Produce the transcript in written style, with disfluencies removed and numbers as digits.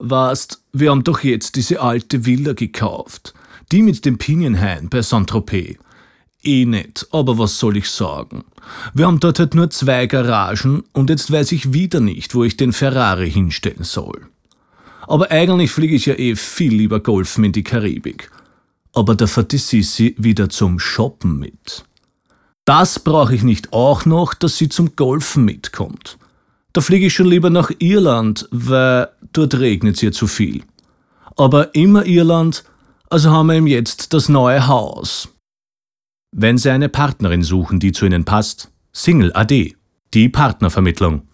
Weißt, wir haben doch jetzt diese alte Villa gekauft. Die mit dem Pinienhain bei Saint-Tropez. Eh nicht, aber was soll ich sagen? Wir haben dort halt nur 2 Garagen und jetzt weiß ich wieder nicht, wo ich den Ferrari hinstellen soll. Aber eigentlich fliege ich ja eh viel lieber golfen in die Karibik. Aber da fährt die Sissi wieder zum Shoppen mit. Das brauche ich nicht auch noch, dass sie zum Golfen mitkommt. Da fliege ich schon lieber nach Irland, weil dort regnet ihr zu viel. Aber immer Irland, also haben wir ihm jetzt das neue Haus. Wenn Sie eine Partnerin suchen, die zu Ihnen passt, Single AD, die Partnervermittlung.